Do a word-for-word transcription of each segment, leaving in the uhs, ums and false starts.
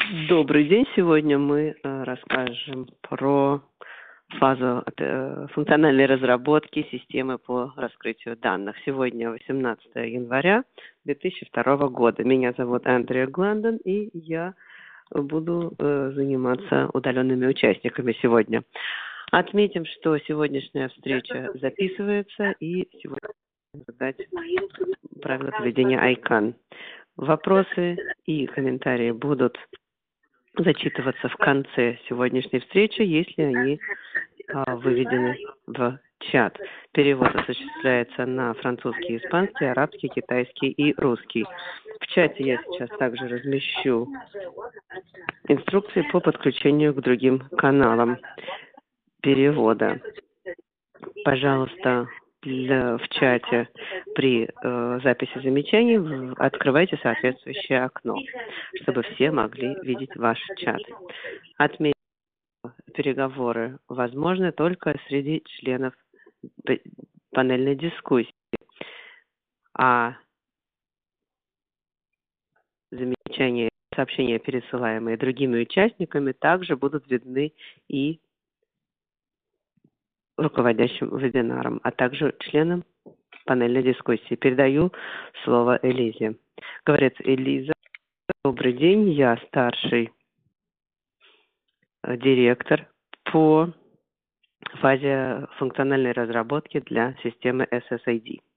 Добрый день. Сегодня мы э, расскажем про фазу э, функциональной разработки системы по раскрытию данных. Сегодня восемнадцатое января две тысячи второго года. Меня зовут Андреа Глендон, и я буду э, заниматься удаленными участниками сегодня. Отметим, что сегодняшняя встреча записывается, и сегодня задать правила поведения айкан. Вопросы и комментарии будут зачитываться в конце сегодняшней встречи, если они а, выведены в чат. Перевод осуществляется на французский, испанский, арабский, китайский и русский. В чате я сейчас также размещу инструкции по подключению к другим каналам перевода. Пожалуйста, для, в чате при э, записи замечаний открывайте соответствующее окно, чтобы все могли видеть ваш чат. Отметьте, переговоры возможны только среди членов панельной дискуссии, а замечания, сообщения, пересылаемые другими участниками, также будут видны и руководящим вебинаром, а также членам панельной дискуссии. Передаю слово Элизе. Говорит Элиза. Добрый день, я старший директор по фазе функциональной разработки для системы эс эс ай ди.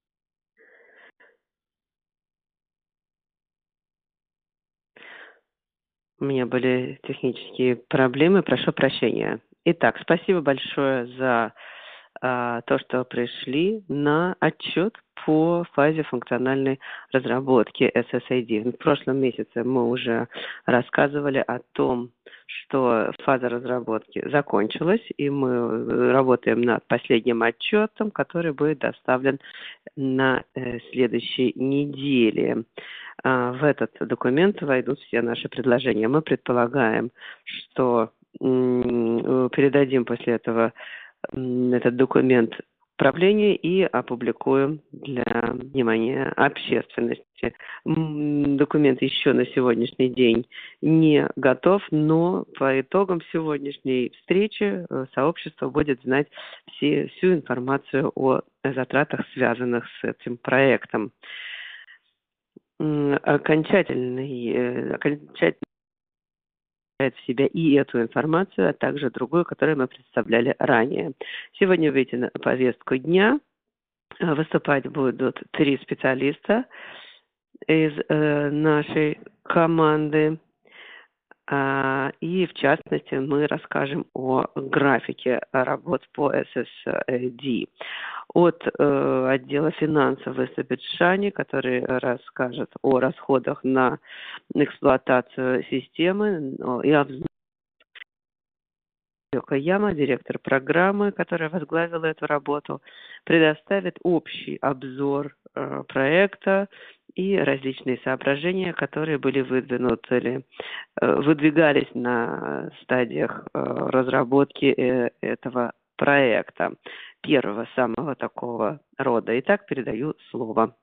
У меня были технические проблемы, прошу прощения. Итак, спасибо большое за а, то, что пришли на отчет по фазе функциональной разработки эс эс ай ди. В прошлом месяце мы уже рассказывали о том, что фаза разработки закончилась, и мы работаем над последним отчетом, который будет доставлен на э, следующей неделе. А, в этот документ войдут все наши предложения. Мы предполагаем, что м, передадим после этого м, этот документ правлению и опубликуем для внимания общественности. М, Документ еще на сегодняшний день не готов, но по итогам сегодняшней встречи э, сообщество будет знать все, всю информацию о затратах, связанных с этим проектом. М, Окончательный, э, окончательный в себя и эту информацию, а также другую, которую мы представляли ранее. Сегодня выйти на повестку дня. Выступать будут три специалиста из э, нашей команды. А, и в частности мы расскажем о графике работ по эс эс ай ди. От э, отдела финансов выступит Шани, который расскажет о расходах на эксплуатацию системы и о Йокояма, директор программы, которая возглавила эту работу, предоставит общий обзор э, проекта и различные соображения, которые были выдвинуты или э, выдвигались на стадиях э, разработки э, этого проекта, первого самого такого рода. Итак, передаю слово.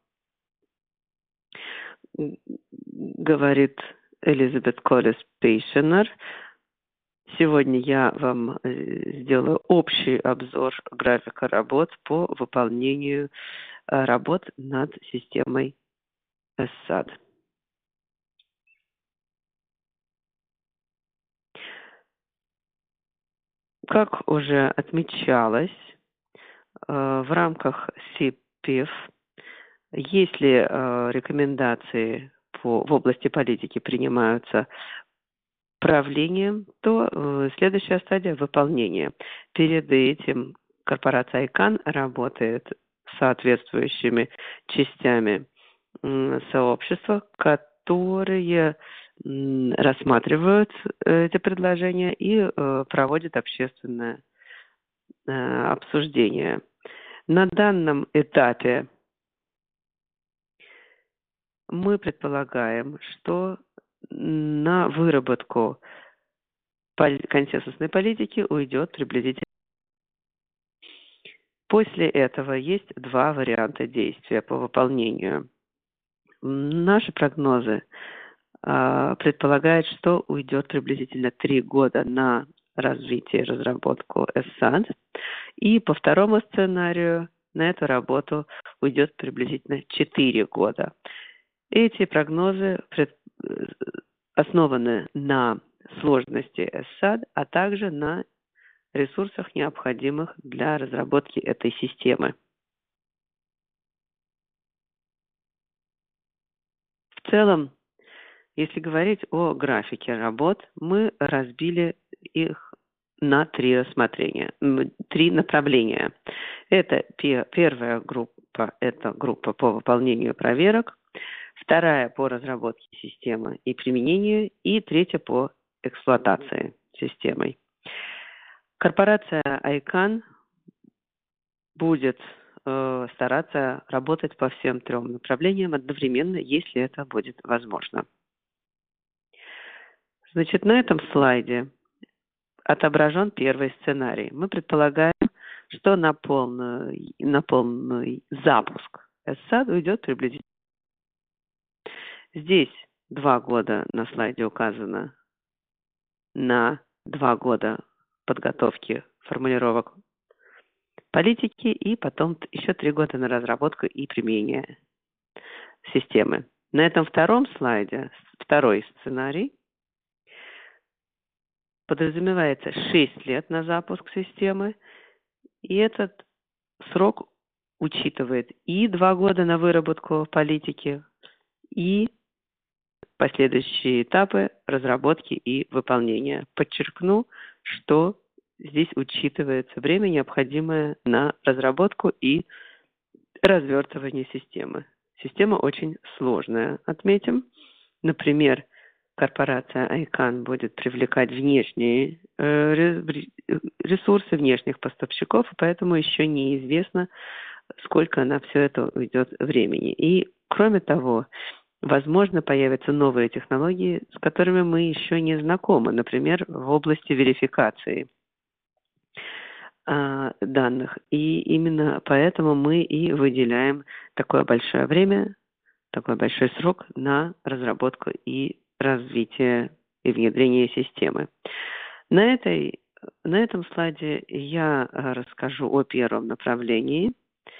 Говорит Элизабет Коллес-Пейшенер. Сегодня я вам сделаю общий обзор графика работ по выполнению работ над системой эссад. Как уже отмечалось, в рамках си пи эф, если рекомендации по, в области политики принимаются правлением, то э, следующая стадия выполнения. Перед этим корпорация айкан работает с соответствующими частями э, сообщества, которые э, рассматривают эти предложения и э, проводят общественное э, обсуждение. На данном этапе мы предполагаем, что на выработку консенсусной политики уйдет приблизительно. После этого есть два варианта действия по выполнению. Наши прогнозы а, предполагает, что уйдет приблизительно три года на развитие и разработку эс-сад. И по второму сценарию на эту работу уйдет приблизительно четыре года. Эти прогнозы пред- э, основаны на сложности эс-сад, а также на ресурсах, необходимых для разработки этой системы. В целом, если говорить о графике работ, мы разбили их на три рассмотрения, м, три направления. Это пе- первая группа, это группа по выполнению проверок, вторая по разработке системы и применению, и третья по эксплуатации системой. Корпорация айкан будет э, стараться работать по всем трем направлениям одновременно, если это будет возможно. Значит, на этом слайде отображен первый сценарий. Мы предполагаем, что на полный, на полный запуск эс-сад уйдет приблизительно. Здесь два года на слайде указано на два года подготовки формулировок политики и потом еще три года на разработку и применение системы. На этом втором слайде, второй сценарий, подразумевается шесть лет на запуск системы, и этот срок учитывает и два года на выработку политики, и последующие этапы разработки и выполнения. Подчеркну, что здесь учитывается время, необходимое на разработку и развертывание системы. Система очень сложная, отметим. Например, корпорация айкан будет привлекать внешние э, ресурсы внешних поставщиков, поэтому еще неизвестно, сколько на все это уйдет времени. И, кроме того, возможно, появятся новые технологии, с которыми мы еще не знакомы, например, в области верификации а, данных. И именно поэтому мы и выделяем такое большое время, такой большой срок на разработку и развитие и внедрение системы. На, этой, на этом слайде я расскажу о первом направлении.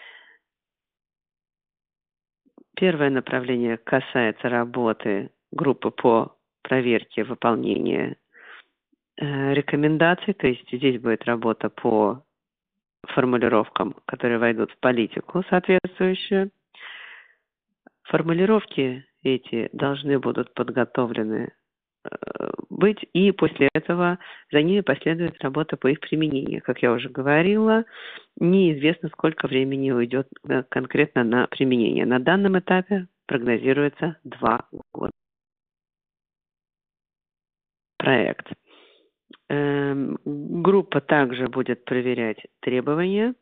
Первое направление касается работы группы по проверке выполнения э, рекомендаций, то есть здесь будет работа по формулировкам, которые войдут в политику соответствующую. Формулировки эти должны будут подготовлены э, быть, и после этого за ними последует работа по их применению. Как я уже говорила, неизвестно, сколько времени уйдет э, конкретно на применение. На данном этапе прогнозируется два года. Проект. Эм, группа также будет проверять требования,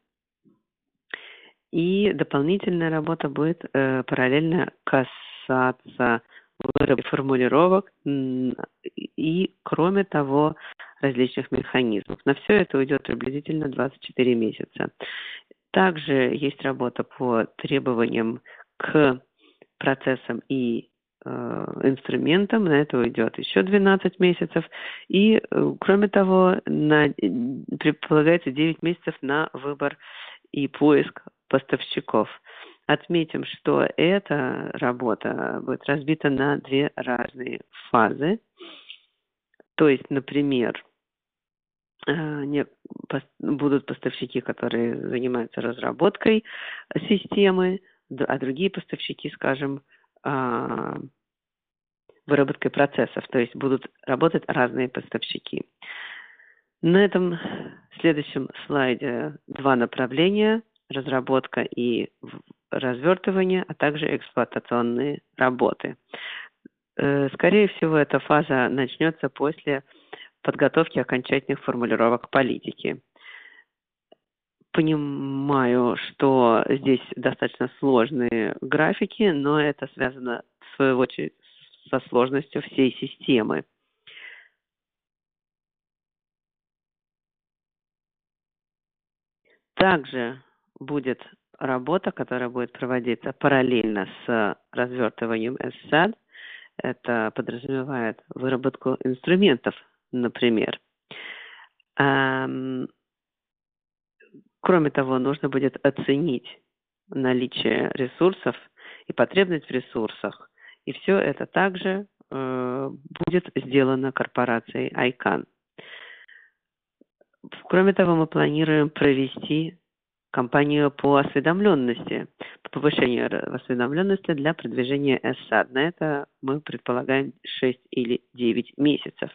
и дополнительная работа будет э, параллельно касаться выработки формулировок и, кроме того, различных механизмов. На все это уйдет приблизительно двадцать четыре месяца. Также есть работа по требованиям к процессам и э, инструментам. На это уйдет еще двенадцать месяцев. И, э, кроме того, на, предполагается девять месяцев на выбор и поиск поставщиков. Отметим, что эта работа будет разбита на две разные фазы. То есть, например, не, будут поставщики, которые занимаются разработкой системы, а другие поставщики, скажем, выработкой процессов. То есть будут работать разные поставщики. На этом следующем слайде два направления: разработка и развертывание, а также эксплуатационные работы. Скорее всего, эта фаза начнется после подготовки окончательных формулировок политики. Понимаю, что здесь достаточно сложные графики, но это связано, в свою очередь, со сложностью всей системы. Также будет работа, которая будет проводиться параллельно с развертыванием эс-сад. Это подразумевает выработку инструментов, например. Ам, Кроме того, нужно будет оценить наличие ресурсов и потребность в ресурсах. И все это также э, будет сделано корпорацией айкан. Кроме того, мы планируем провести кампанию по осведомленности, по повышению осведомленности для продвижения эссад. На это мы предполагаем шесть или девять месяцев.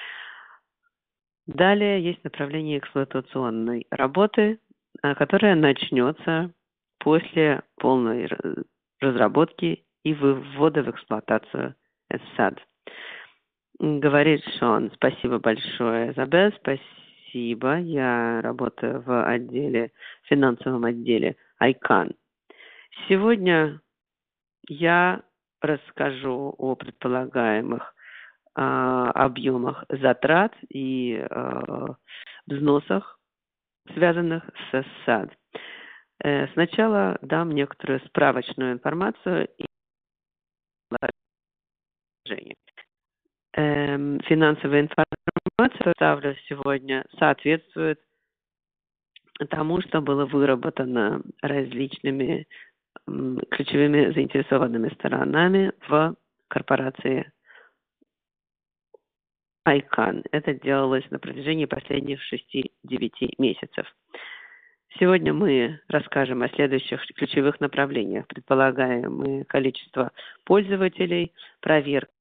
Далее есть направление эксплуатационной работы, которая начнется после полной разработки и вывода в эксплуатацию эссад. Говорит Шон: спасибо большое, Изабель, спасибо. Я работаю в отделе, в финансовом отделе айкан. Сегодня я расскажу о предполагаемых э, объемах затрат и э, взносах, связанных с эссад. Э, сначала дам некоторую справочную информацию и предложение. Э, финансовая информация, представлю сегодня, соответствует тому, что было выработано различными м, ключевыми заинтересованными сторонами в корпорации айкан. Это делалось на протяжении последних шести-девяти месяцев. Сегодня мы расскажем о следующих ключевых направлениях. Предполагаемое количество пользователей, проверка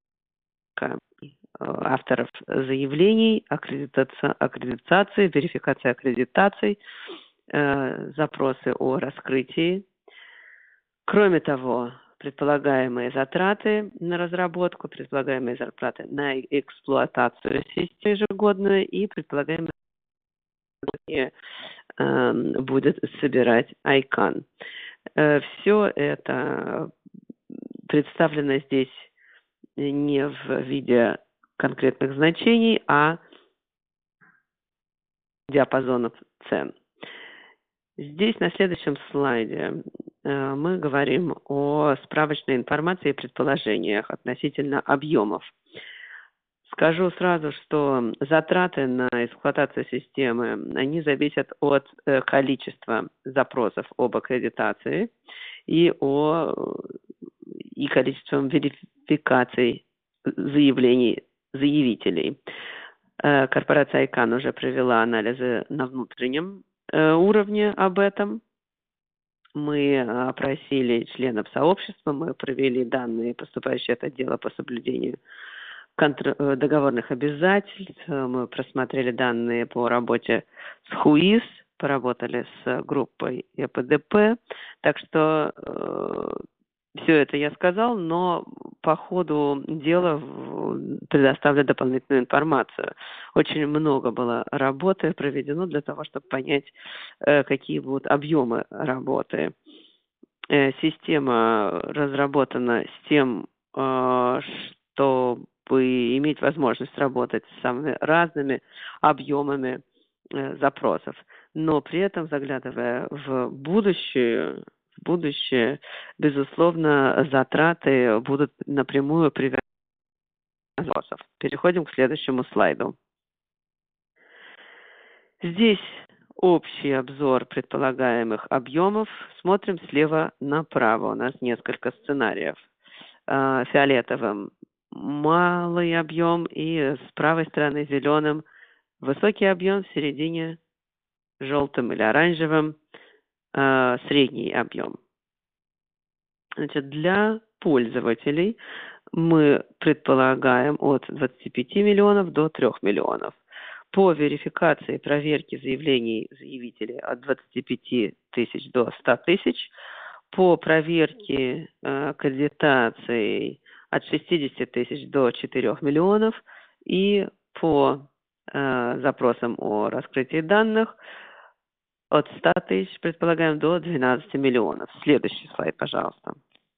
авторов заявлений, аккредитация, аккредитации, верификация аккредитаций, э, запросы о раскрытии. Кроме того, предполагаемые затраты на разработку, предполагаемые затраты на эксплуатацию системы ежегодную и предполагаемые э, будет собирать айкан. Э, все это представлено здесь не в виде конкретных значений, а диапазонов цен. Здесь на следующем слайде э, мы говорим о справочной информации и предположениях относительно объемов. Скажу сразу, что затраты на эксплуатацию системы, они зависят от э, количества запросов об аккредитации и, о, и количеством верификаций заявлений заявителей. Э, корпорация айкан уже провела анализы на внутреннем э, уровне об этом. Мы опросили членов сообщества, мы провели данные, поступающие от отдела по соблюдению контр- договорных обязательств, мы просмотрели данные по работе с хуис, поработали с группой ЕПДП, так что э, все это я сказал, но по ходу дела предоставлю дополнительную информацию. Очень много было работы проведено для того, чтобы понять, э, какие будут объемы работы. Э, система разработана с тем, э, чтобы иметь возможность работать с самыми разными объемами э, запросов, но при этом, заглядывая в будущее, в будущее, безусловно, затраты будут напрямую привязаны к запросам. Переходим к следующему слайду. Здесь общий обзор предполагаемых объемов. Смотрим слева направо. У нас несколько сценариев. Фиолетовым малый объем и с правой стороны зеленым высокий объем, в середине желтым или оранжевым э, средний объем. Значит, для пользователей мы предполагаем от двадцати пяти миллионов до трёх миллионов. По верификации и проверке заявлений заявителей от двадцати пяти тысяч до ста тысяч. По проверке э, аккредитации от шестидесяти тысяч до четырёх миллионов. И по э, запросам о раскрытии данных от ста тысяч, предполагаем, до двенадцати миллионов. Следующий слайд, пожалуйста.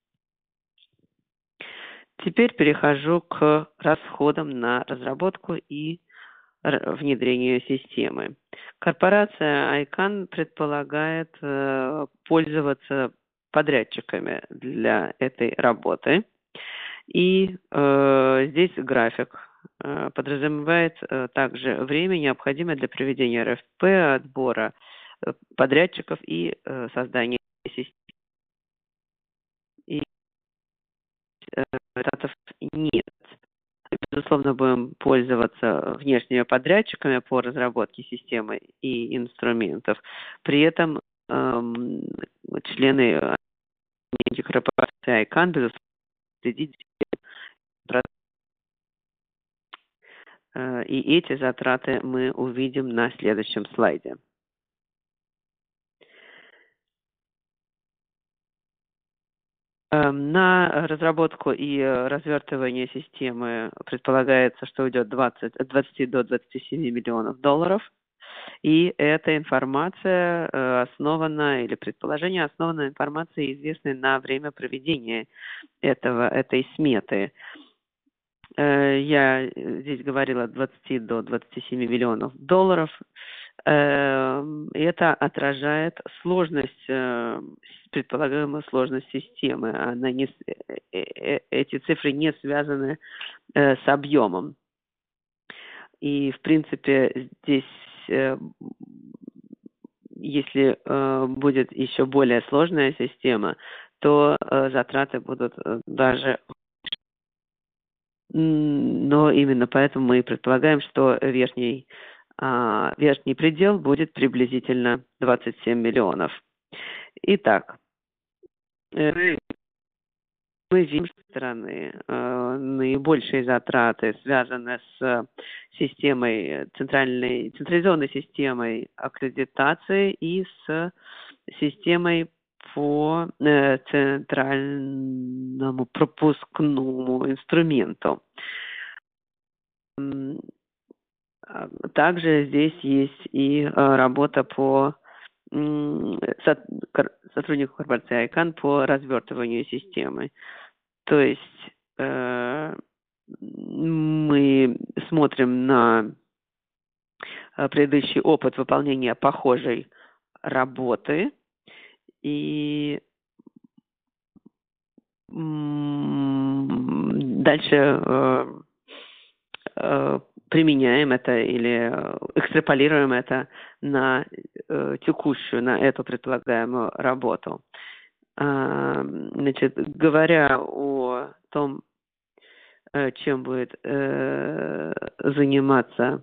Теперь перехожу к расходам на разработку и внедрению системы. Корпорация айкан предполагает э, пользоваться подрядчиками для этой работы. И э, здесь график э, подразумевает э, также время, необходимое для проведения эр эф пэ, отбора э, подрядчиков и э, создания системы. И э, результатов нет. Безусловно, будем пользоваться внешними подрядчиками по разработке системы и инструментов. При этом эм, члены корпорации айкан, безусловно, следить за э, и эти затраты мы увидим на следующем слайде. Эм, На разработку и э, развертывание системы предполагается, что уйдет двадцать, от двадцати до двадцати семи миллионов долларов. И эта информация э, основана, или предположение основано на информации, известной на время проведения этого, этой сметы. Э, Я здесь говорила от двадцати до двадцати семи миллионов долларов. Э, И это отражает сложность, э, с- предполагаемую сложность системы. Она не, с- э, э, э, эти цифры не связаны э, с объемом. И, в принципе, здесь, э, если э, будет еще более сложная система, то э, затраты будут э, даже... М, Но именно поэтому мы и предполагаем, что верхний, а, верхний предел будет приблизительно двадцать семь миллионов. Итак, э, мы видим, что со стороны э, наибольшие затраты связаны с системой центральной, централизованной системой аккредитации и с системой по э, центральному пропускному инструменту. М, а, Также здесь есть и э, работа по м, со- кор- сотруднику корпорации айкан по развертыванию системы. То есть э, мы смотрим на э, предыдущий опыт выполнения похожей работы и м, дальше э, э, применяем это или э, экстраполируем это на э, текущую, на эту предполагаемую работу. А, Значит, говоря о том, э, чем будет э, заниматься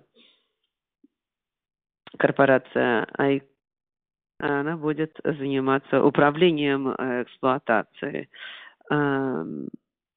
корпорация ай, она будет заниматься управлением э, эксплуатацией. Ам,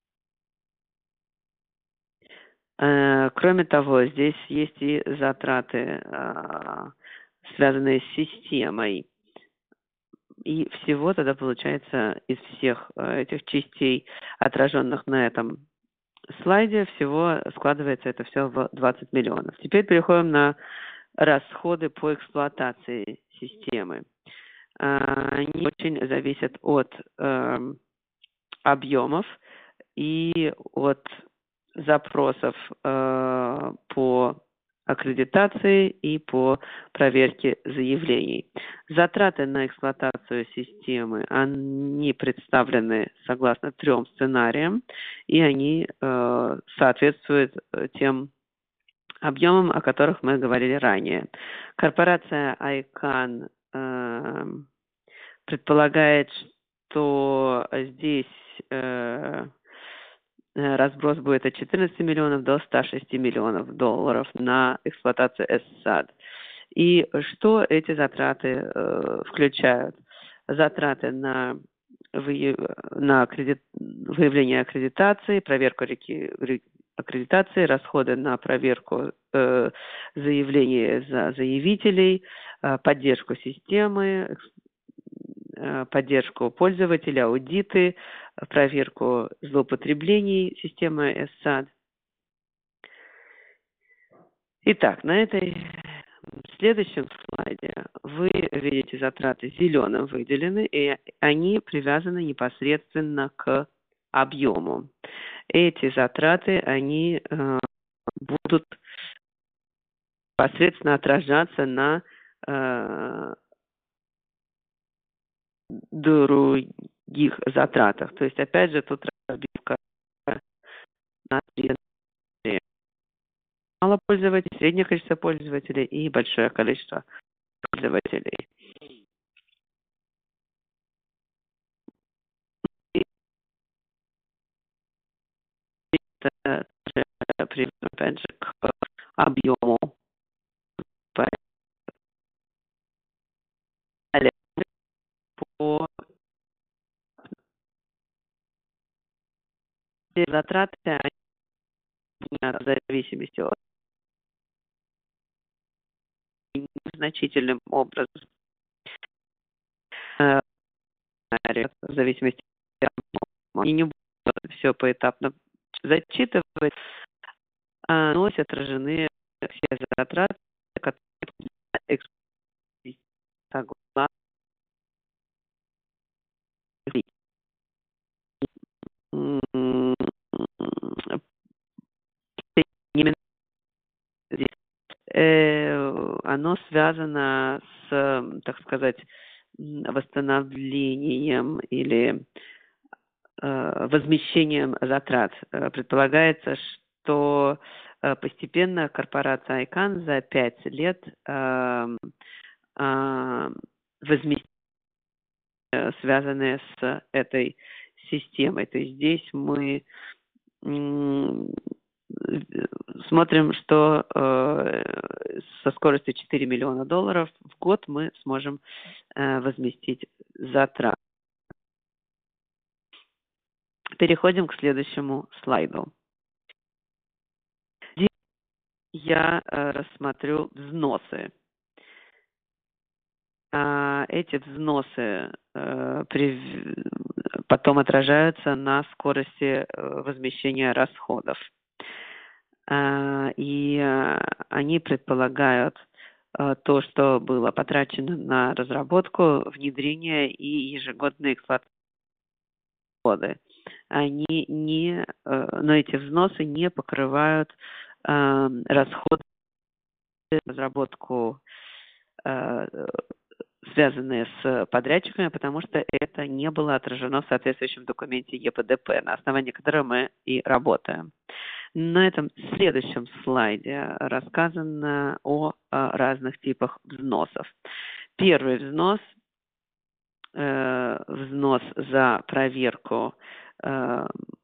э, Кроме того, здесь есть и затраты, а, связанные с системой. И всего тогда получается из всех э, этих частей, отраженных на этом слайде, всего складывается это все в двадцать миллионов. Теперь переходим на расходы по эксплуатации системы. А, Они очень зависят от эм, объемов и от запросов э, по аккредитации и по проверке заявлений. Затраты на эксплуатацию системы, они представлены согласно трем сценариям, и они э, соответствуют э, тем объемам, о которых мы говорили ранее. Корпорация айкан э, предполагает, что здесь э, э, разброс будет от четырнадцати миллионов до ста шести миллионов долларов на эксплуатацию эс сад. И что эти затраты э, включают? Затраты на, выяв... на аккредит... выявление аккредитации, проверку реки... аккредитации, расходы на проверку э, заявлений за заявителей, э, поддержку системы, э, поддержку пользователя, аудиты, проверку злоупотреблений системы эс сад. Итак, на этой следующем слайде вы видите затраты зеленым выделены, и они привязаны непосредственно к объему. Эти затраты, они э, будут непосредственно отражаться на э, других затратах. То есть, опять же, тут разбивка мало пользователей, среднее количество пользователей и большое количество пользователей. Это приведет, опять же, к объему. По затраты в зависимости от значительным образом в зависимости от и не буду все поэтапно зачитывать, но отражены все затраты, которые согласно именно здесь э, оно связано с, так сказать, восстановлением или э, возмещением затрат. Э, Предполагается, что э, постепенно корпорация Айкан за пять лет э, э, возместит, э, связанные с этой системой. То есть здесь мы м, смотрим, что э, со скоростью четыре миллиона долларов в год мы сможем э, возместить затраты. Переходим к следующему слайду. Здесь я э, рассмотрю взносы. А эти взносы э, при, потом отражаются на скорости э, возмещения расходов. И они предполагают то, что было потрачено на разработку, внедрение и ежегодные эксплуатации. Они не, но эти взносы не покрывают расходы на разработку, связанные с подрядчиками, потому что это не было отражено в соответствующем документе Е П Д П, на основании которого мы и работаем. На этом следующем слайде рассказано о, о разных типах взносов. Первый взнос, э, взнос за проверку э,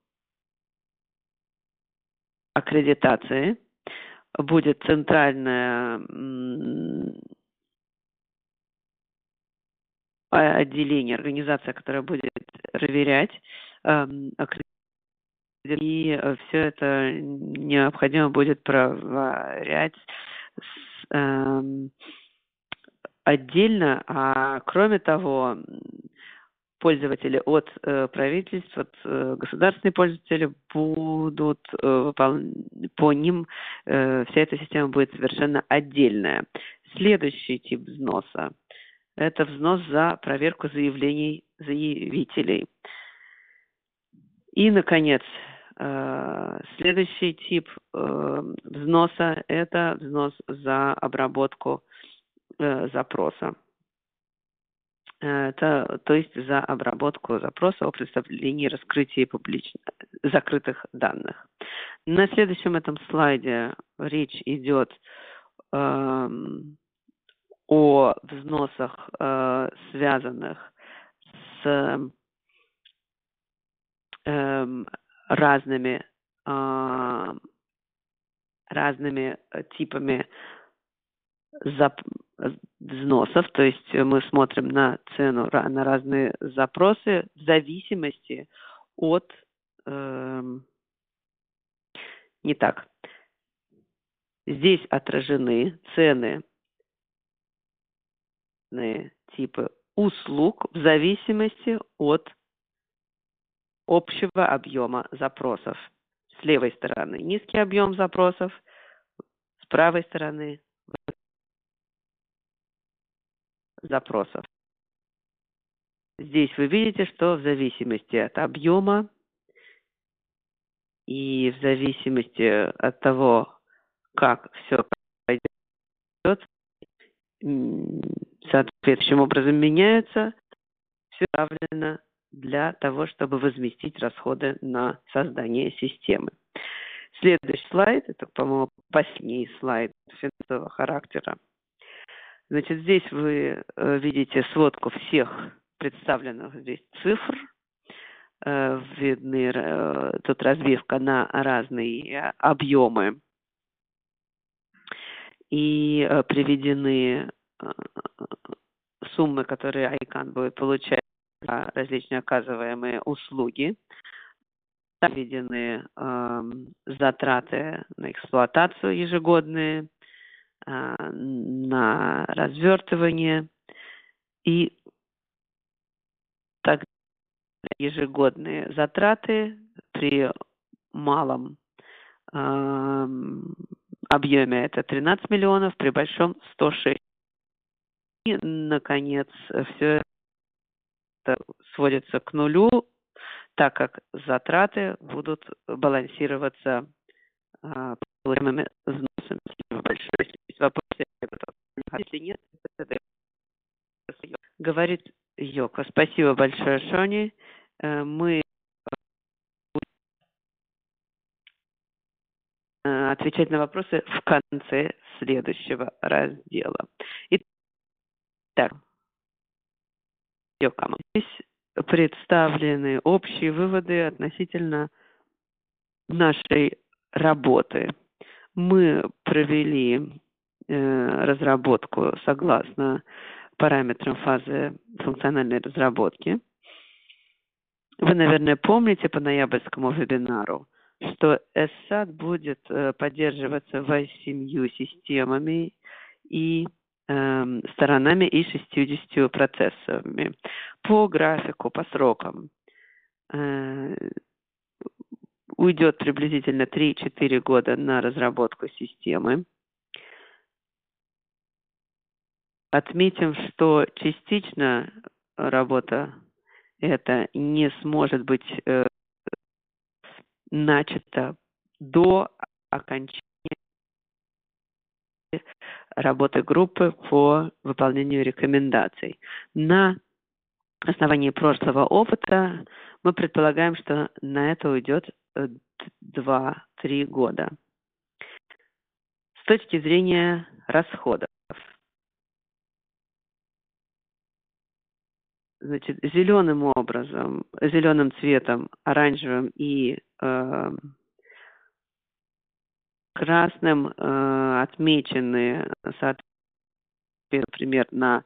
аккредитации, будет центральное м, отделение, организация, которая будет проверять э, аккредитацию. И все это необходимо будет проверять с, э, отдельно, а кроме того, пользователи от э, правительства, от э, государственные пользователи будут э, выполнять, по ним э, вся эта система будет совершенно отдельная. Следующий тип взноса – это взнос за проверку заявлений заявителей. И, наконец, следующий тип взноса – это взнос за обработку запроса. Это, то есть за обработку запроса о представлении, раскрытии публично закрытых данных. На следующем этом слайде речь идет э, о взносах, э, связанных с э, разными, э, разными типами зап взносов, то есть мы смотрим на цену, на разные запросы в зависимости от... Э, не так. Здесь отражены цены, типы услуг в зависимости от общего объема запросов. С левой стороны низкий объем запросов, с правой стороны запросов. Здесь вы видите, что в зависимости от объема и в зависимости от того, как все пойдет, соответствующим образом меняется, все направлено для того, чтобы возместить расходы на создание системы. Следующий слайд, это, по-моему, последний слайд финансового характера. Значит, здесь вы э, видите сводку всех представленных здесь цифр. Э, видны э, тут разбивка на разные объемы. И э, приведены э, суммы, которые Айкан будет получать за различные оказываемые услуги. Приведены э, затраты на эксплуатацию ежегодные, э, на развертывание и так ежегодные затраты при малом э, объеме это тринадцать миллионов, при большом сто шесть. И, наконец, все это сводится к нулю, так как затраты будут балансироваться э, получаемыми взносами. Большое вопросы. Если нет, это говорит Йоко. Спасибо большое, Шони. Мы отвечать на вопросы в конце следующего раздела. Итак, Йоко. Здесь представлены общие выводы относительно нашей работы. Мы провели э, разработку согласно параметрам фазы функциональной разработки. Вы, наверное, помните по ноябрьскому вебинару, что эссад будет э, поддерживаться восемью системами и э, сторонами и шестьюдесятью процессами. По графику, по срокам э, уйдет приблизительно три-четыре года на разработку системы. Отметим, что частично работа эта не сможет быть э, начата до окончания работы группы по выполнению рекомендаций. На основании прошлого опыта мы предполагаем, что на это уйдет два-три года. С точки зрения расходов. Значит, зеленым образом, зеленым цветом, оранжевым и э, красным э, отмечены, соответственно, например, на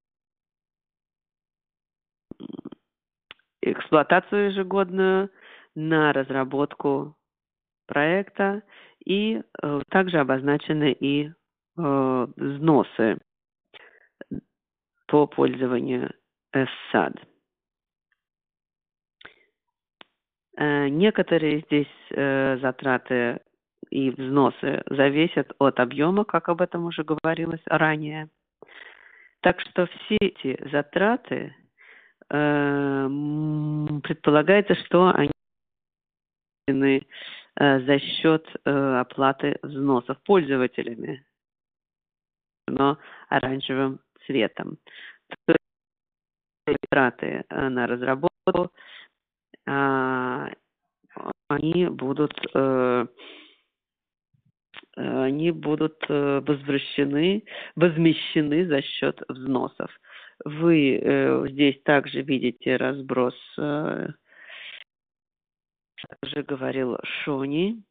эксплуатацию ежегодную, на разработку проекта, и э, также обозначены и э, взносы по пользованию эссад. Э, некоторые здесь э, затраты и взносы зависят от объема, как об этом уже говорилось ранее. Так что все эти затраты э, предполагается, что они э, за счет э, оплаты взносов пользователями, но оранжевым цветом. То есть затраты э, на разработку э, они будут э, они будут возвращены, возмещены за счет взносов. Вы э, здесь также видите разброс, э, как уже говорил Шони,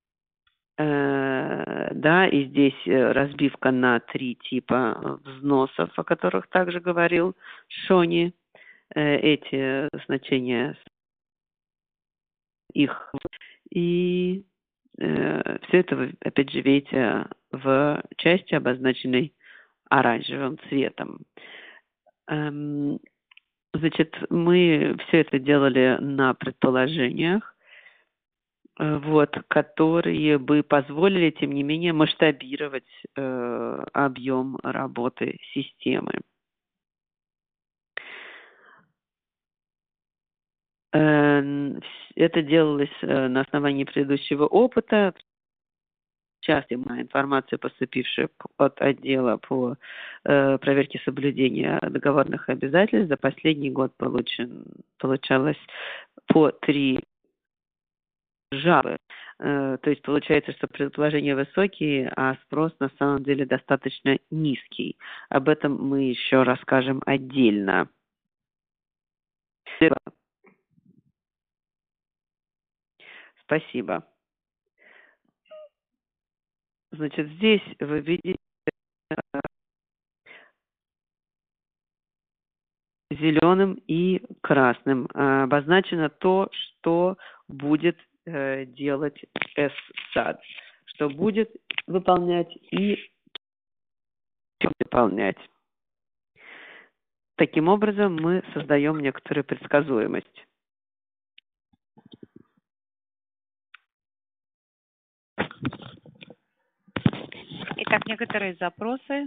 э, да, и здесь разбивка на три типа взносов, о которых также говорил Шони. Э, эти значения их и все это вы, опять же, видите в части, обозначенной оранжевым цветом. Значит, мы все это делали на предположениях, вот, которые бы позволили, тем не менее, масштабировать э, объем работы системы. Это делалось на основании предыдущего опыта. Сейчас моя информация, поступившая от отдела по э, проверке соблюдения договорных обязательств, за последний год получен, получалось по три жалобы Э, то есть получается, что предложения высокие, а спрос на самом деле достаточно низкий. Об этом мы еще расскажем отдельно. Спасибо. Значит, здесь вы видите зеленым и красным а, обозначено то, что будет э, делать эс-сад, что будет выполнять и выполнять. Таким образом, мы создаем некоторую предсказуемость. Итак, некоторые запросы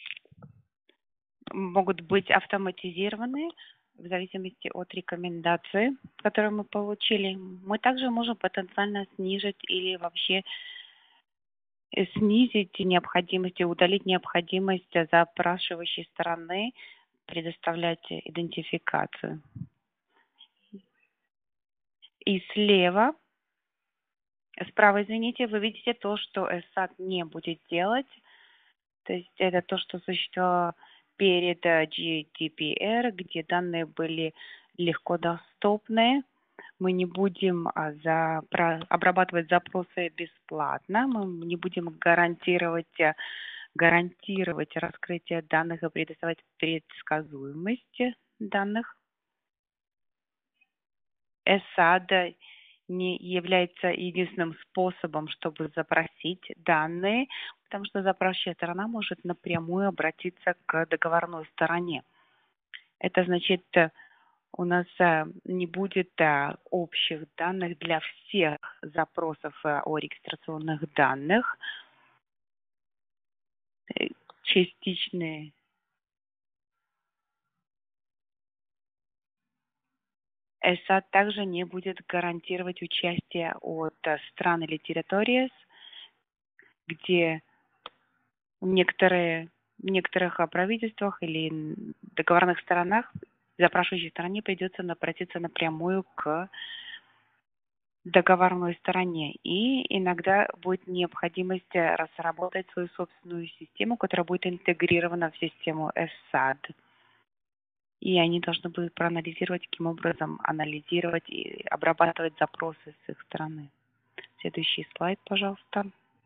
могут быть автоматизированы в зависимости от рекомендации, которые мы получили. Мы также можем потенциально снизить или вообще снизить необходимость и удалить необходимость запрашивающей стороны предоставлять идентификацию. И слева, справа, извините, вы видите то, что эс-сад не будет делать. То есть это то, что существовало перед джи ди пи ар, где данные были легко доступны. Мы не будем а, за, про, обрабатывать запросы бесплатно, мы не будем гарантировать, гарантировать раскрытие данных и предоставить предсказуемость данных. эс-сад не является единственным способом, чтобы запросить данные, потому что запрашивающая сторона может напрямую обратиться к договорной стороне. Это значит, у нас не будет общих данных для всех запросов о регистрационных данных. Частичные эс-сад также не будет гарантировать участие от стран или территорий, где некоторые, в некоторых правительствах или договорных сторонах запрашивающей стороне придется обратиться напрямую к договорной стороне. И иногда будет необходимость разработать свою собственную систему, которая будет интегрирована в систему эс-сад. И они должны будут проанализировать, каким образом анализировать и обрабатывать запросы с их стороны. Следующий слайд, пожалуйста.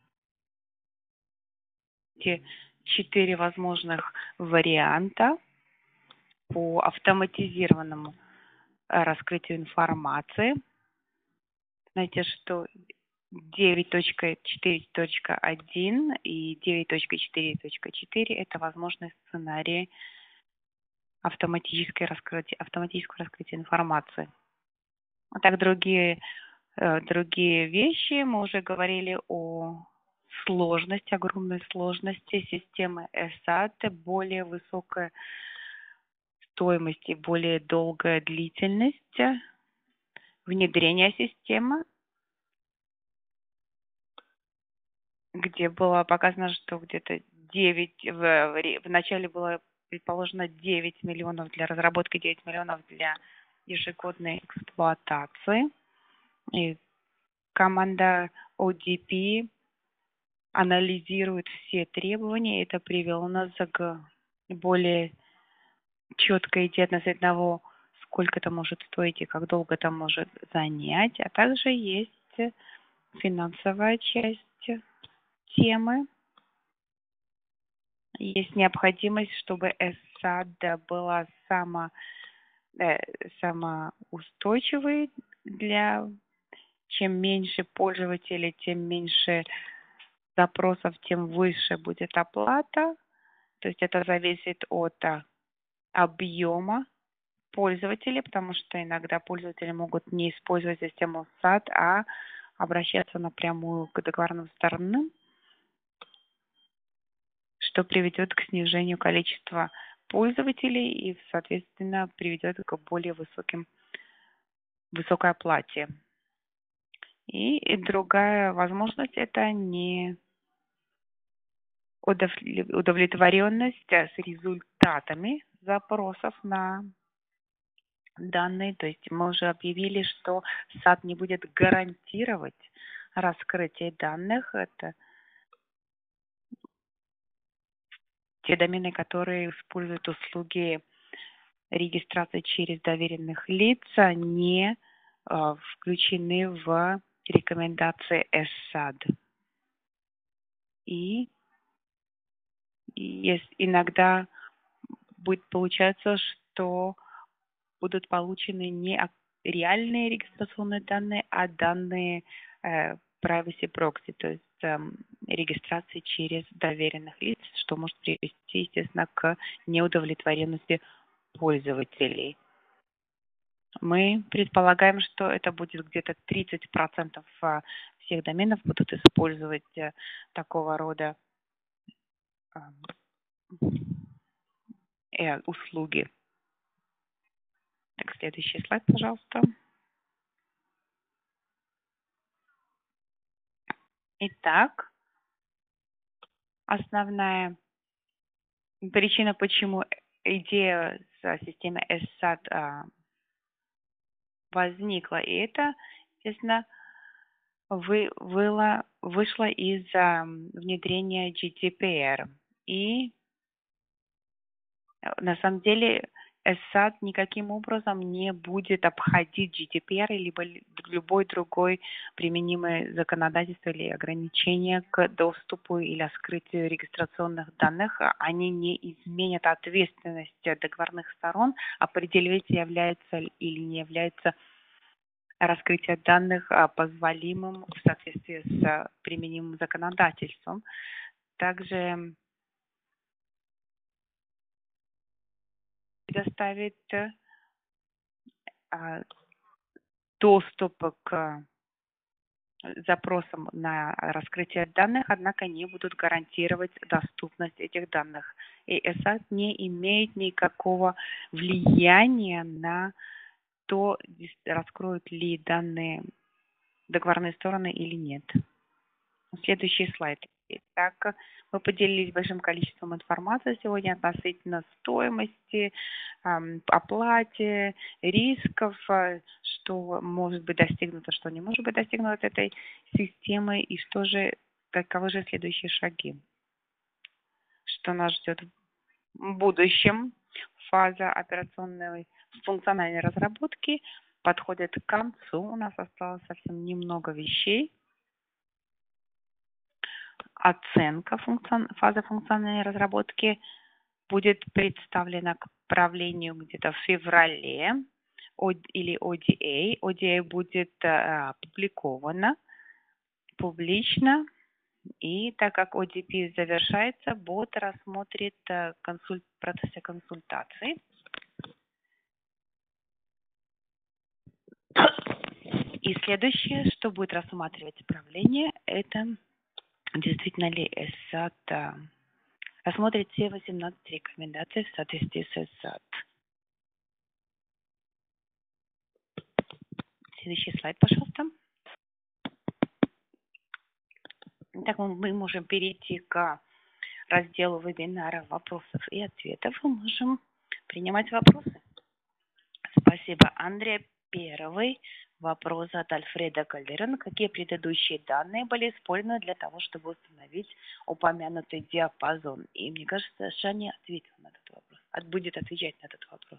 Эти четыре возможных варианта по автоматизированному раскрытию информации. Знаете, что девять точка четыре точка один и девять точка четыре точка четыре это возможные сценарии автоматическое раскрытие, автоматического раскрытия информации. А так другие, другие вещи, мы уже говорили о сложности, огромной сложности системы эс-сад, более высокая стоимость и более долгая длительность внедрения системы, где было показано, что где-то девять, в, в начале было предположено девять миллионов для разработки, девять миллионов для ежегодной эксплуатации. И команда о ди пи анализирует все требования. Это привело нас к более четкой идее относительно того, сколько это может стоить и как долго это может занять. А также есть финансовая часть темы. Есть необходимость, чтобы эс-сад была само, э, самоустойчивой. Для чем меньше пользователей, тем меньше запросов, тем выше будет оплата. То есть это зависит от объема пользователей, потому что иногда пользователи могут не использовать систему эс-сад, а обращаться напрямую к договорным сторонам, что приведет к снижению количества пользователей и, соответственно, приведет к более высоким, высокой оплате. И, и другая возможность – это не удовлетворенность с результатами запросов на данные. То есть мы уже объявили, что эс-сад не будет гарантировать раскрытие данных. Это те домены, которые используют услуги регистрации через доверенных лиц, не э, включены в рекомендации эс эй ди. И, и есть, иногда будет получаться, что будут получены не реальные регистрационные данные, а данные э, privacy proxy, то есть э, регистрации через доверенных лиц, что может привести, естественно, к неудовлетворенности пользователей. Мы предполагаем, что это будет где-то тридцать процентов всех доменов будут использовать такого рода э, услуги. Так, следующий слайд, пожалуйста. Итак, основная причина, почему идея с системой эс эй ди возникла, и это, естественно, вы, выла, вышло из а, внедрения джи ди пи ар. И на самом деле эс эй ди никаким образом не будет обходить джи ди пи ар либо любой другой применимое законодательство или ограничение к доступу или скрытию регистрационных данных. Они не изменят ответственность договорных сторон, определить, является или не является раскрытие данных позволимым в соответствии с применимым законодательством. Также предоставит доступ к запросам на раскрытие данных, однако не будут гарантировать доступность этих данных. И эс эй ди не имеет никакого влияния на то, раскроют ли данные договорные стороны или нет. Следующий слайд. Итак, мы поделились большим количеством информации сегодня относительно стоимости, оплате, рисков, что может быть достигнуто, что не может быть достигнуто этой системой, и что же, каковы же следующие шаги. Что нас ждет в будущем. Фаза операционной функциональной разработки подходит к концу. У нас осталось совсем немного вещей. Оценка функцион... фазы функциональной разработки будет представлена к правлению где-то в феврале или о ди эй. о ди эй будет а, опубликована публично, и так как о ди пи завершается, бот рассмотрит а, консуль... в процессе консультации. И следующее, что будет рассматривать правление, это действительно ли эс эй ди рассмотрит все восемнадцать рекомендаций в соответствии с эс эй ди. Следующий слайд, пожалуйста. Итак, мы можем перейти к разделу вебинара вопросов и ответов. Мы можем принимать вопросы. Спасибо, Андрей. Первый вопрос от Альфреда Кальдерона. Какие предыдущие данные были использованы для того, чтобы установить упомянутый диапазон? И мне кажется, Шани ответил на этот вопрос. Будет отвечать на этот вопрос.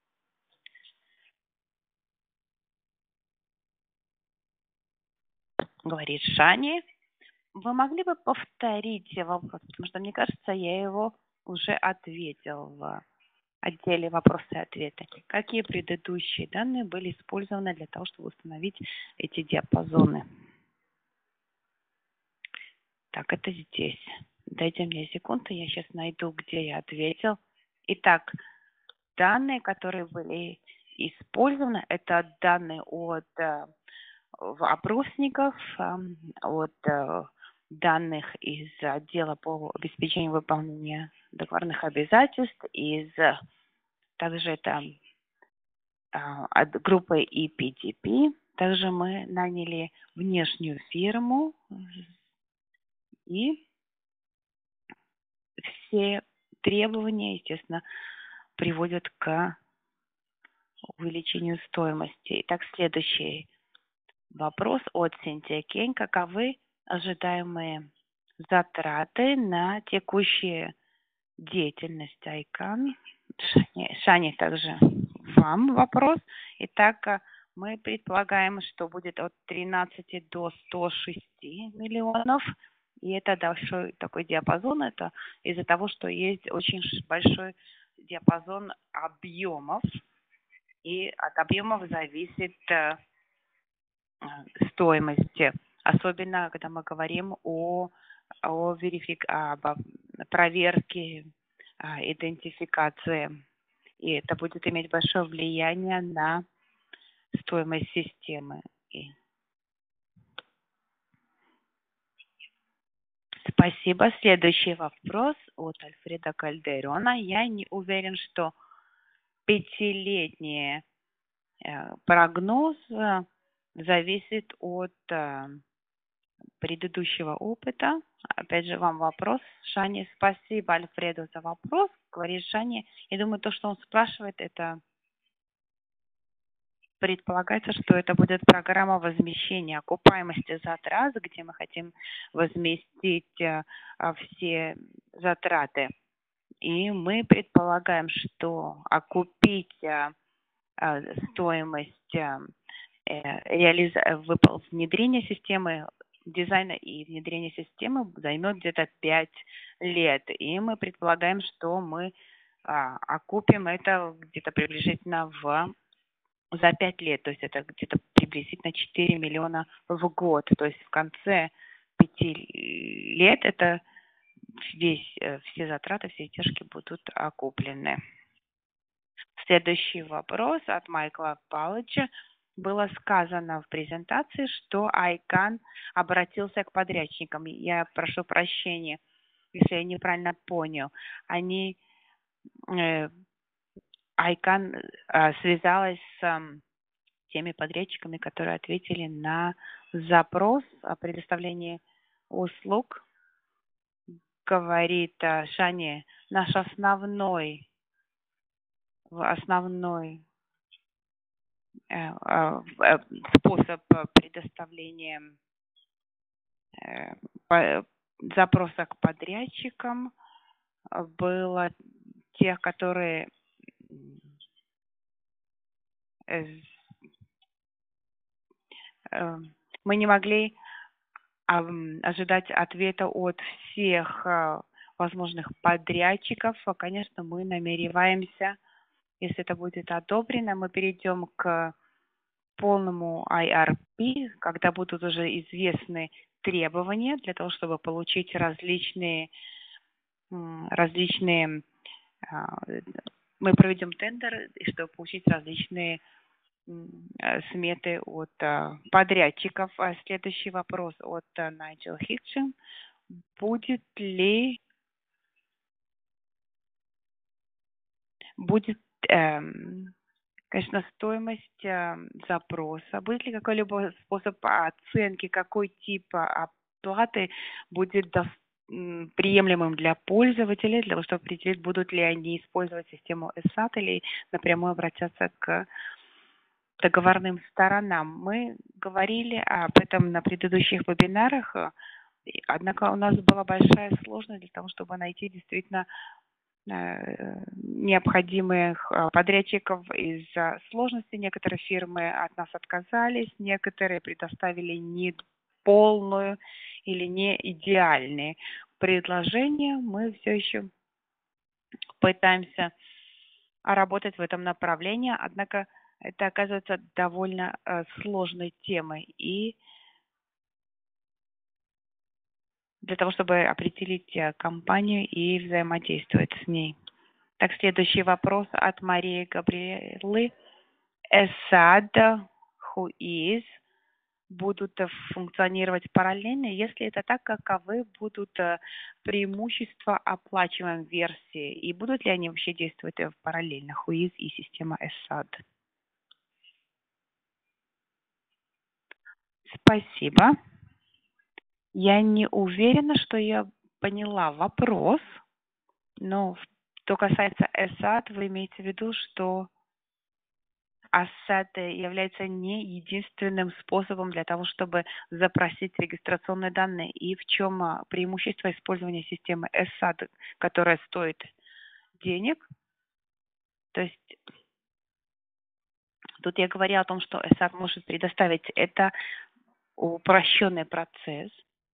Говорит Шани. Вы могли бы повторить вопрос, потому что, мне кажется, я его уже ответил в отделе вопросы и ответы. Какие предыдущие данные были использованы для того, чтобы установить эти диапазоны? Так, это здесь. Дайте мне секунду, я сейчас найду, где я ответил. Итак, данные, которые были использованы, это данные от э, опросников, э, от э, данных из отдела по обеспечению выполнения договорных обязательств, из также это а, от группы и пи ди пи. Также мы наняли внешнюю фирму, и все требования, естественно, приводят к увеличению стоимости. Итак, следующий Вопрос от Синтия Кень. Каковы ожидаемые затраты на текущие деятельность Айкан? Шани, Шани, также вам вопрос. Итак, а, мы предполагаем, что будет от тринадцати до ста шести миллионов. И это большой такой диапазон. Это из-за того, что есть очень ш- большой диапазон объемов. И от объемов зависит э, э, стоимость. Особенно, когда мы говорим о, о верифик... об об проверке, а, идентификации. И это будет иметь большое влияние на стоимость системы. И спасибо. Следующий вопрос от Альфреда Кальдерона. Я не уверен, что пятилетний э, прогноз э, зависит от э, предыдущего опыта. Опять же, вам вопрос, Шани. Спасибо Альфреду за вопрос. Говорит Шани. Я думаю, то, что он спрашивает, это предполагается, что это будет программа возмещения окупаемости затрат, где мы хотим возместить э, а, все затраты. И мы предполагаем, что окупить э, э, стоимость э, э, реализ... выпол... внедрения системы, дизайна и внедрения системы займет где-то пять лет. И мы предполагаем, что мы а, окупим это где-то приблизительно в за пять лет, то есть это где-то приблизительно четыре миллиона в год. То есть в конце пяти лет это весь, э, все затраты, все издержки будут окуплены. Следующий вопрос от Майкла Палыча. Было сказано в презентации, что Айкан обратился к подрядчикам. Я прошу прощения, если я неправильно понял. Они э, Айкан э, связалась с теми подрядчиками, которые ответили на запрос о предоставлении услуг. Говорит э, Шани, наш основной, основной э, э, э, способ предоставления э, по, запроса к подрядчикам было тех, которые э, э, мы не могли ожидать ответа от всех э, возможных подрядчиков. Конечно, мы намереваемся, если это будет одобрено, мы перейдем к полному ай ар пи, когда будут уже известны требования для того, чтобы получить различные, различные мы проведем тендер, чтобы получить различные сметы от подрядчиков. Следующий вопрос от Найджел Хитчин. Будет ли будет, эм, конечно, стоимость э, запроса? Будет ли какой-либо способ оценки, какой тип оплаты будет до, м, приемлемым для пользователей, для того, чтобы определить, будут ли они использовать систему эссат или напрямую обратятся к договорным сторонам. Мы говорили об этом на предыдущих вебинарах, однако у нас была большая сложность для того, чтобы найти действительно необходимых подрядчиков. Из-за сложности некоторые фирмы от нас отказались, некоторые предоставили не полную или не идеальные предложения. Мы все еще пытаемся работать в этом направлении, однако это оказывается довольно э, сложной темой. И для того, чтобы определить э, компанию и взаимодействовать с ней. Так, следующий вопрос от Марии Габриэлы. эссад, Whois будут э, функционировать параллельно? Если это так, каковы будут э, преимущества оплачиваемой версии? И будут ли они вообще действовать э, параллельно, Whois и система эссад? Спасибо. Я не уверена, что я поняла вопрос, но что касается эссад, вы имеете в виду, что ассет является не единственным способом для того, чтобы запросить регистрационные данные. И в чем а, преимущество использования системы эссат, которая стоит денег. То есть тут я говорила о том, что эссат может предоставить это упрощенный процесс,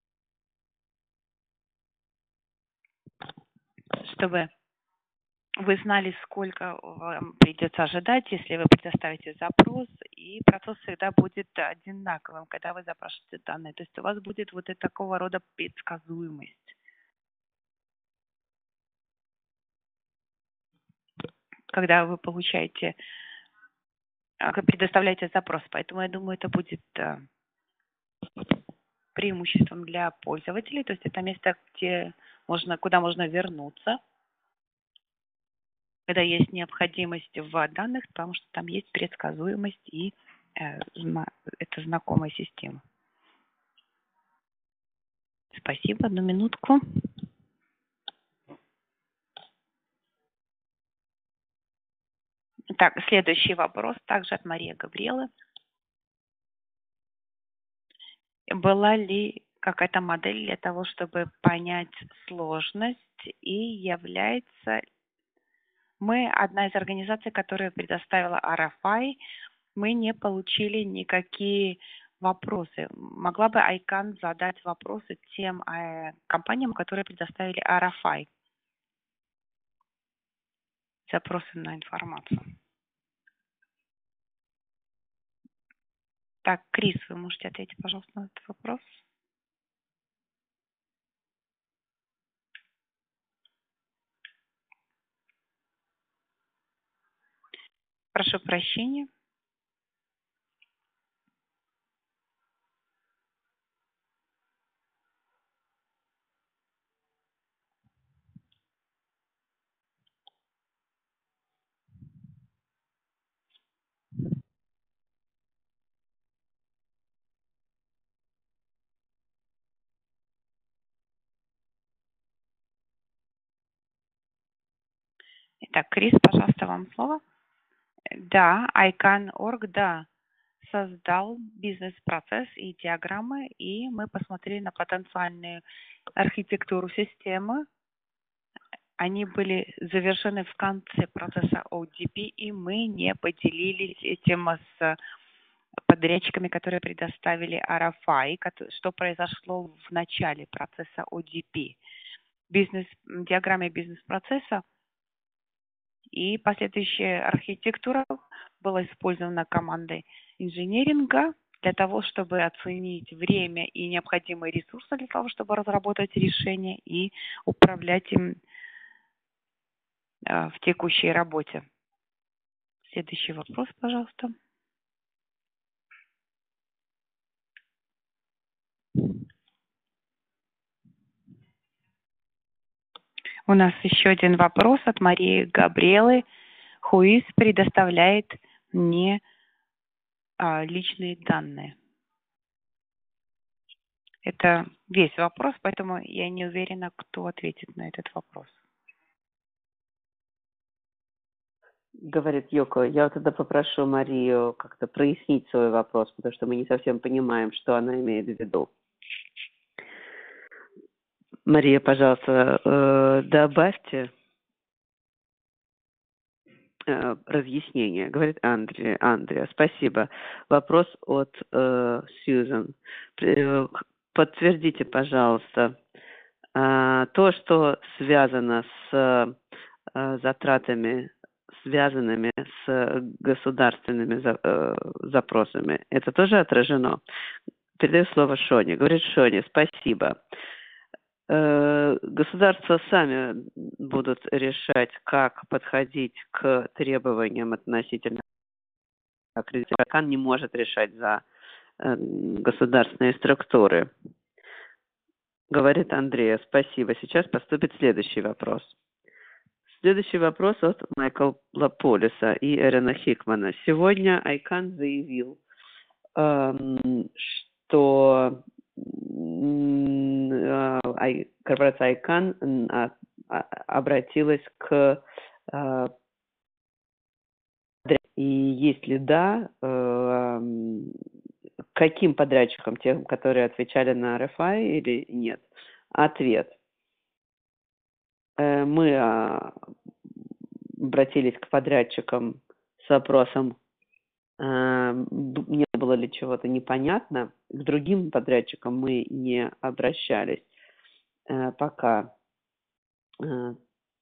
чтобы вы знали, сколько вам придется ожидать, если вы предоставите запрос, и процесс всегда будет одинаковым, когда вы запрашиваете данные. То есть у вас будет вот это такого рода предсказуемость. Когда вы получаете, предоставляете запрос. Поэтому я думаю, это будет преимуществом для пользователей. То есть это место, где можно, куда можно вернуться, когда есть необходимость в данных, потому что там есть предсказуемость и э, это знакомая система. Спасибо. Одну минутку. Так, следующий вопрос также от Марии Габриэлы. Была ли какая-то модель для того, чтобы понять сложность, и является... Мы одна из организаций, которая предоставила ар эф ай, мы не получили никакие вопросы. Могла бы Айкан задать вопросы тем э, компаниям, которые предоставили ар эф ай? Запросы на информацию. Так, Крис, вы можете ответить, пожалуйста, на этот вопрос? Прошу прощения. Итак, Крис, пожалуйста, вам слово. Да, Айкан точка орг, да, создал бизнес-процесс и диаграммы, и мы посмотрели на потенциальную архитектуру системы. Они были завершены в конце процесса о ди пи, и мы не поделились этим с подрядчиками, которые предоставили ар эф ай, что произошло в начале процесса о ди пи. Бизнес, диаграмме бизнес-процесса и последующая архитектура была использована командой инженеринга для того, чтобы оценить время и необходимые ресурсы для того, чтобы разработать решение и управлять им в текущей работе. Следующий вопрос, пожалуйста. У нас еще один вопрос от Марии Габриэлы. Хуис предоставляет мне а, личные данные. Это весь вопрос, поэтому я не уверена, кто ответит на этот вопрос. Говорит Йоко, я вот тогда попрошу Марию как-то прояснить свой вопрос, потому что мы не совсем понимаем, что она имеет в виду. Мария, пожалуйста, э, добавьте э, разъяснение. Говорит Андрея. Андрея, спасибо. Вопрос от э, Сьюзан. Э, подтвердите, пожалуйста, э, то, что связано с э, затратами, связанными с государственными за, э, запросами. Это тоже отражено? Передаю слово Шоне. Говорит Шоне, спасибо. Э, государства сами будут решать, как подходить к требованиям относительно аккредитации. Айкан не может решать за э, государственные структуры. Говорит Андрея, спасибо. Сейчас поступит следующий вопрос. Следующий вопрос от Майкла Лаполиса и Эрена Хикмана. Сегодня Айкан заявил, эм, что э, корпорация Айкан э, обратилась к э, И если да, э, каким подрядчикам? Тем, которые отвечали на эр эф ай или нет? Ответ. Э, мы а, обратились к подрядчикам с вопросом, э, не было ли чего-то непонятно. К другим подрядчикам мы не обращались э, пока. Э,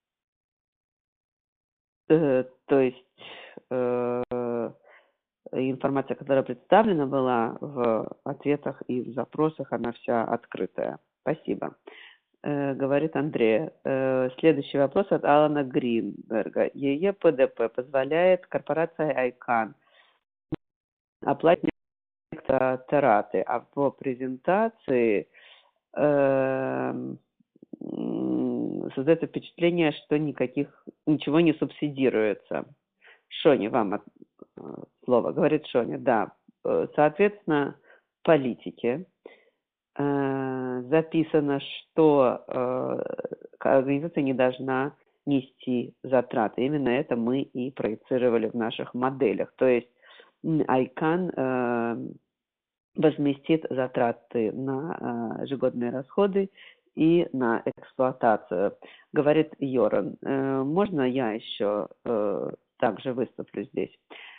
э, то есть э, информация, которая представлена была в ответах и в запросах, она вся открытая. Спасибо. Э, говорит Андрей. Э, следующий вопрос от Алана Гринберга. ЕЕ ПДП позволяет корпорации Айкан оплатить траты, а по презентации э, создается впечатление, что никаких, ничего не субсидируется. Шони, вам от, слово. Говорит Шони, да. Соответственно, политики э, записано, что э, организация не должна нести затраты. Именно это мы и проецировали в наших моделях. То есть Айкан э, возместит затраты на э, ежегодные расходы и на эксплуатацию. Говорит Йоран, э, можно я еще э, также выступлю здесь?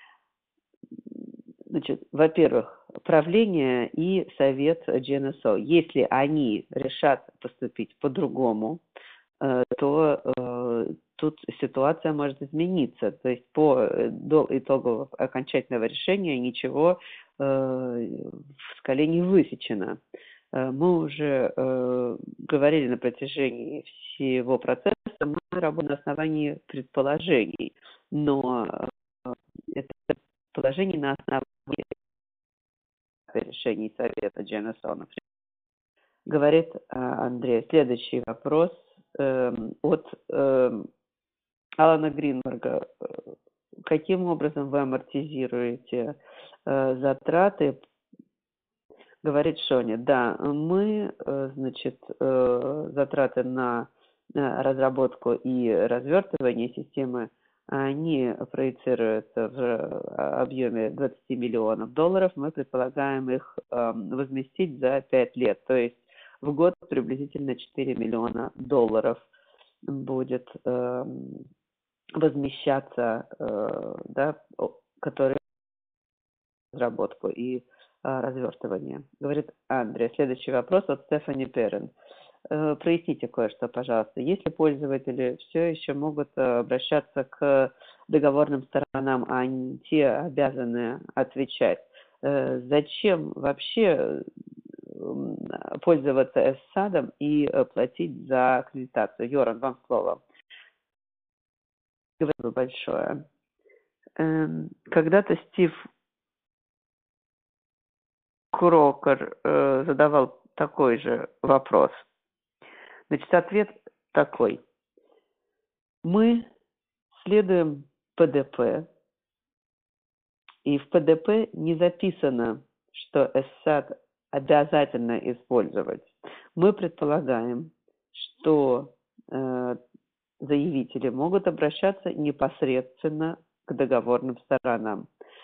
Значит, во-первых, правление и совет джи эн эс о. Если они решат поступить по-другому, э, то э, тут ситуация может измениться. То есть по до итогового окончательного решения ничего э, в скале не высечено. Э, мы уже э, говорили на протяжении всего процесса, мы работаем на основании предположений, но э, это предположение на основании решений совета джи эн эс о, например. Говорит Андрей. Следующий вопрос э, от э, Алана Гринберга. Каким образом вы амортизируете э, затраты? Говорит Шони. Да, мы, э, значит, э, затраты на разработку и развертывание системы, они проецируются в объеме двадцать миллионов долларов. Мы предполагаем их э, возместить за пять лет. То есть в год приблизительно четыре миллиона долларов будет э, возмещаться, э, да, которые разработку и э, развертывание. Говорит Андрей. Следующий вопрос от Стефани Перрен. Э, проясните кое-что, пожалуйста. Если пользователи все еще могут э, обращаться к договорным сторонам, а не те обязаны отвечать, э, зачем вообще пользоваться эссадом и платить за аккредитацию? Йоран, вам слово. Спасибо большое. Когда-то Стив Крокер э, задавал такой же вопрос. Значит, ответ такой. Мы следуем пэ дэ пэ, и в пэ дэ пэ не записано, что эссад обязательно использовать. Мы предполагаем, что э, заявители могут обращаться непосредственно к договорным сторонам.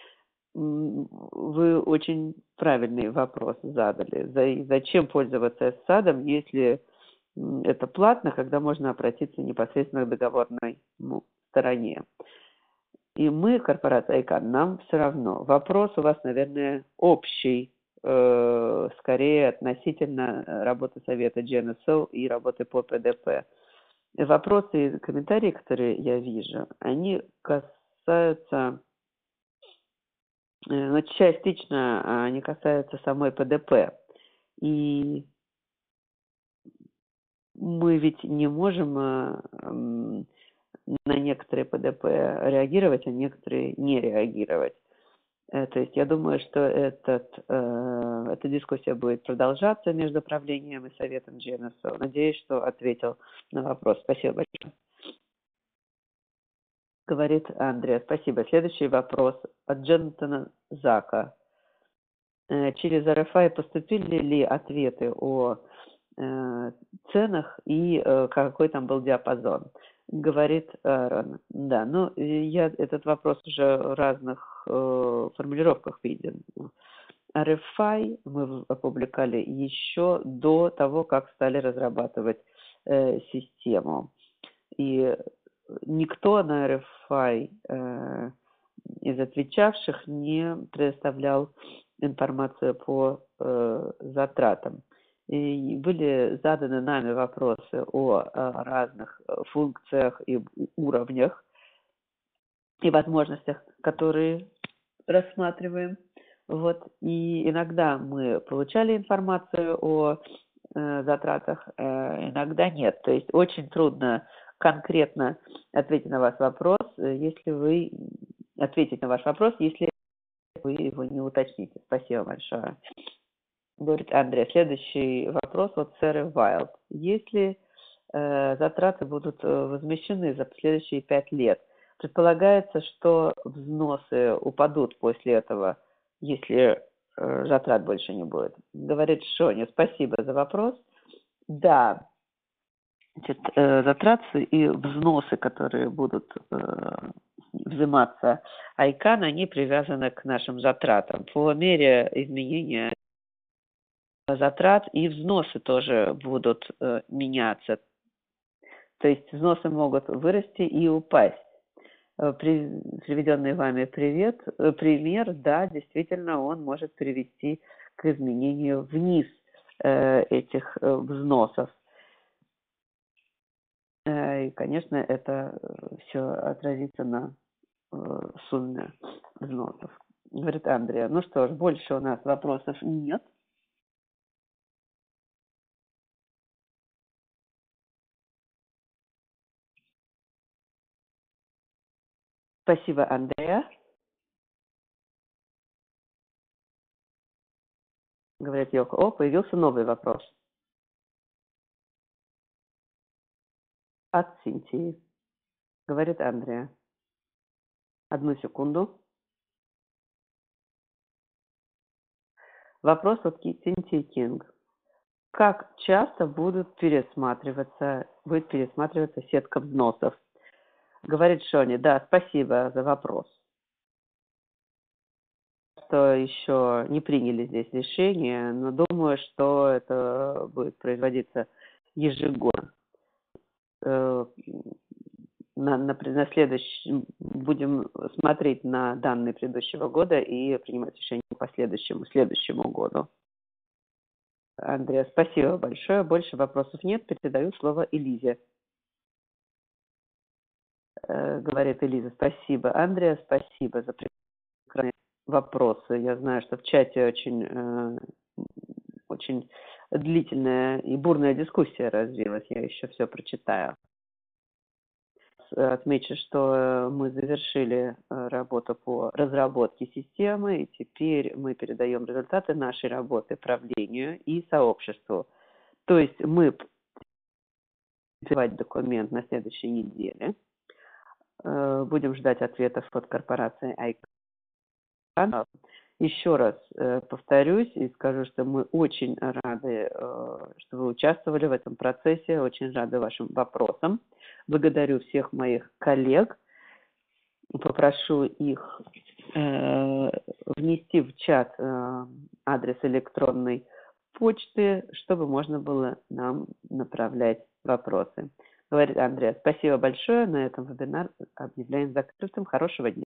Вы очень правильный вопрос задали. Зачем пользоваться эссадом, если это платно, когда можно обратиться непосредственно к договорной стороне? И мы, корпорация Айкан, нам все равно. Вопрос у вас, наверное, общий, э, скорее относительно работы совета джи эн эс о и работы по пэ дэ пэ. Вопросы и комментарии, которые я вижу, они касаются, ну, частично они касаются самой пэ дэ пэ. И мы ведь не можем на некоторые пэ дэ пэ реагировать, а некоторые не реагировать. То есть я думаю, что этот, э, эта дискуссия будет продолжаться между правлением и советом джи эн эс о. Надеюсь, что ответил на вопрос. Спасибо большое. Говорит Андрей. Спасибо. Следующий вопрос от Джонатана Зака. Через эр эф ай поступили ли ответы о э, ценах и э, какой там был диапазон. Говорит Аарон. Да, ну я этот вопрос уже в разных э, формулировках виден. ар эф ай мы опубликовали еще до того, как стали разрабатывать э, систему. И никто на ар эф ай э, из отвечавших не предоставлял информацию по э, затратам. И были заданы нами вопросы о, о разных функциях и уровнях и возможностях, которые рассматриваем. Вот. И иногда мы получали информацию о э, затратах, э, иногда нет. То есть очень трудно конкретно ответить на ваш вопрос, если вы ответить на ваш вопрос, если вы его не уточните. Спасибо большое. Говорит Андрей. Следующий вопрос от Сэры Вайлд. Если э, затраты будут возмещены за следующие пять лет, предполагается, что взносы упадут после этого, если э, затрат больше не будет. Говорит Шоня. Спасибо за вопрос. Да, значит, э, затраты и взносы, которые будут э, взиматься айкан, они привязаны к нашим затратам. По мере изменения затрат и взносы тоже будут э, меняться. То есть взносы могут вырасти и упасть. Э, при, приведенный вами привет, э, пример, да, действительно, он может привести к изменению вниз э, этих э, взносов. Э, и, конечно, это все отразится на э, сумме взносов. Говорит Андрея. Ну что ж, больше у нас вопросов нет. Спасибо, Андрея. Говорит Йоко. О, появился новый вопрос. От Синтии. Говорит Андрея. Одну секунду. Вопрос от Синтии Кинг. Как часто будут пересматриваться, будет пересматриваться сетка взносов? Говорит Шони. Да, спасибо за вопрос. Что еще не приняли здесь решение, но думаю, что это будет производиться ежегодно. На, на, на следующий, будем смотреть на данные предыдущего года и принимать решение по следующему, следующему году. Андрея, спасибо большое. Больше вопросов нет. Передаю слово Элизе. Э, говорит Элиза. Спасибо. Андрея, спасибо за прекрасные вопросы. Я знаю, что в чате очень, э, очень длительная и бурная дискуссия развилась. Я еще все прочитаю. Отмечу, что мы завершили работу по разработке системы, и теперь мы передаем результаты нашей работы правлению и сообществу. То есть мы подавать документ на следующей неделе. Будем ждать ответов от корпорации айкан. Еще раз повторюсь и скажу, что мы очень рады, что вы участвовали в этом процессе, очень рады вашим вопросам. Благодарю всех моих коллег. Попрошу их э, внести в чат э, адрес электронной почты, чтобы можно было нам направлять вопросы. Говорит Андреа. Спасибо большое. На этом вебинар объявляем закрытым. Хорошего дня.